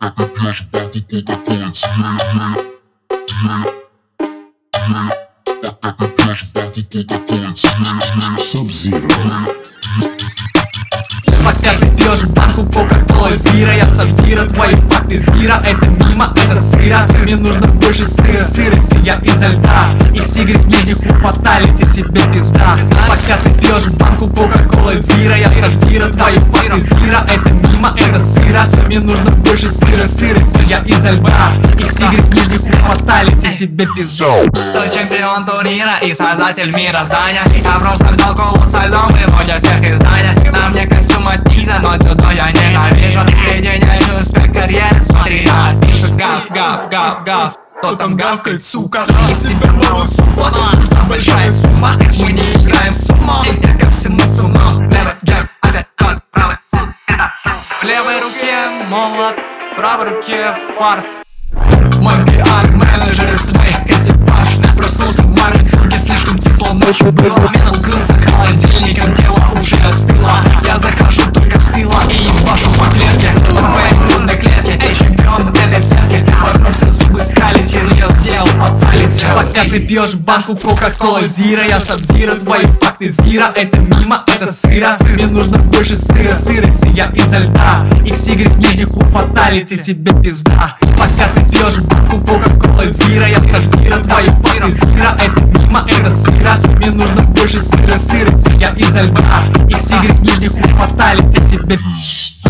Пока ты пьешь банку кока-колы Пока ты пьешь банку кока-колы Пока ты пьешь банку кока-колы Зира, я сабзира, твои факты зира. Это мимо, это сыра. Мне нужно больше сыра, сырости я изо льда. XY нижний хук фаталити, тебе пизда. Пока ты пьешь банку кока-колы Зира, я сабзира, твои факты зира. Это мимо, это сыра. Мне нужно больше сыра, сырости я изо льда. XY нижний хук фаталити, тебе пизда. Кто чемпион турнира и создатель мироздания. Я просто взял колу со льдом и вроде всех изданий. На мне костюм от низа, но сюда я ненавижу. Единичный успех карьеры, смотри на спишут. Гав, гав, гав, гав. Кто там гавкает, сука? Из тебя мало сумма, нужна большая сумма. Мы не играем в суммо, я ко всему с умом. Левый джек, опять от правой. В левой руке молот, в правой руке фарс. Мой пиар-менеджер из твоих костюмаш. Проснулся в Мартинке, слишком тепло ночью было. Укрылся холодильником, тело уже остыло. Я захожу только в тыло и ебашу по клетке. В моей грудной клетке, эй, чемпион этой сетки. Вокруг все зубы скалите, но я сделал фаталити. Пока ты пьешь банку кока-колы Зира, я сабзира, твои факты зира. Это мимо, это сыра. Мне нужно больше сыра, сырости я изо льда. XY нижний хук фаталити, тебе пизда. Пока ты пьешь банку кока-колы Зира, я сабзира, твои факты зира. Это мимо, это сыра. Мне нужно больше сыра, сырости я изо льда. XY нижний хук фаталити, тебе пизда.